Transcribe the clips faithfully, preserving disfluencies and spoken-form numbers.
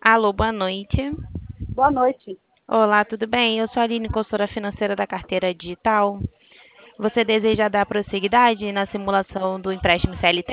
Alô, boa noite. Boa noite. Olá, tudo bem? Eu sou a Aline, consultora financeira da carteira digital. Você deseja dar prosseguidade na simulação do empréstimo C L T?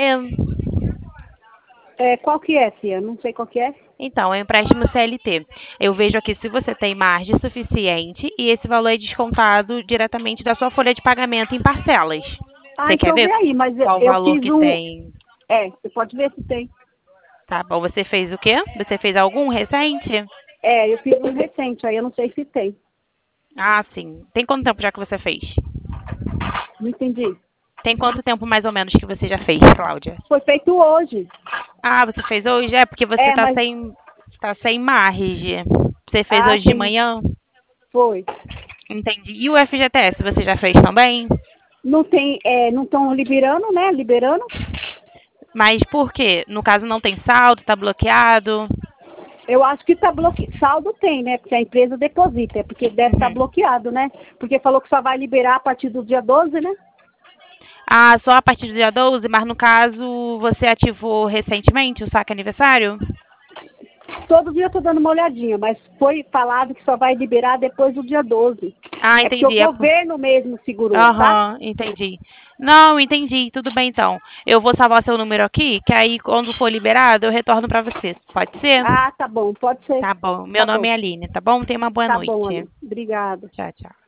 É, qual que é, Cia? Não sei qual que é. Então, é um empréstimo C L T. Eu vejo aqui se você tem margem suficiente e esse valor é descontado diretamente da sua folha de pagamento em parcelas. Ah, Você quer então vê ver aí, mas eu, qual o eu valor fiz que um. tem? É, você pode ver se tem. Tá bom, você fez o quê? Você fez algum recente? É, eu fiz um recente, aí eu não sei se tem. Ah, sim. Tem quanto tempo já que você fez? Não entendi. Tem quanto tempo mais ou menos que você já fez, Cláudia? Foi feito hoje. Ah, você fez hoje? É porque você É, tá mas. sem, tá sem margem. Você fez Ah, hoje de tem. manhã? Foi. Entendi. E o F G T S, você já fez também? Não tem. É, não estão liberando, né? Liberando. Mas por quê? No caso não tem saldo, tá bloqueado? Eu acho que tá bloqueado. Saldo tem, né? Porque a empresa deposita. É porque deve estar Uhum. bloqueado, né? Porque falou que só vai liberar a partir do dia doze, né? Ah, só a partir do dia doze, mas no caso você ativou recentemente o saque aniversário? Todo dia eu tô dando uma olhadinha, mas foi falado que só vai liberar depois do dia doze. Ah, É porque o entendi. É por- governo mesmo segurou, tá? Aham, entendi. Não, entendi. Tudo bem então. Eu vou salvar seu número aqui, que aí quando for liberado eu retorno pra você. Pode ser? Ah, tá bom, pode ser. Tá bom. Meu Tá nome bom. é Aline, tá bom? Tenha uma boa Tá bom, noite. Ali. Obrigada. Tchau, tchau.